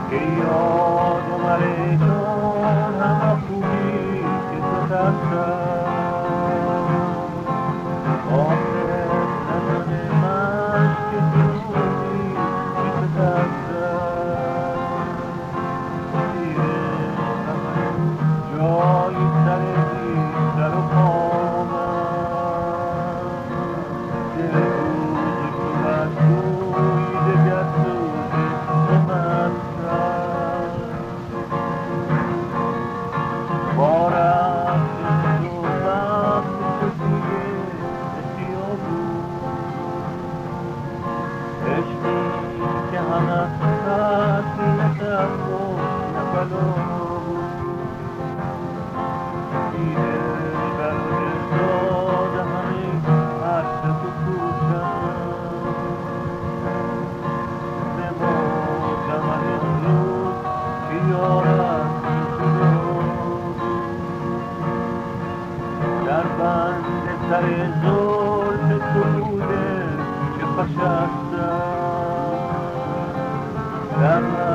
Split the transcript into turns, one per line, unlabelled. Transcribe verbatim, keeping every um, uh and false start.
که یاد اومده چون همه خوبی که تو دستم آخر نشده مشک جنونی که تو دستم دیره همه جایی سر بی سر و پامم دل روز کنت روی دگر سوزه من بارم تو وقت تو دیگه نسیا بود عشقی که همه خطی نترد و نبلا بود دیده بر دلزاد همه عکس تو کوچم نمودم از اون روز که یارم در بند سر زلف تو بوده که خوش هستم در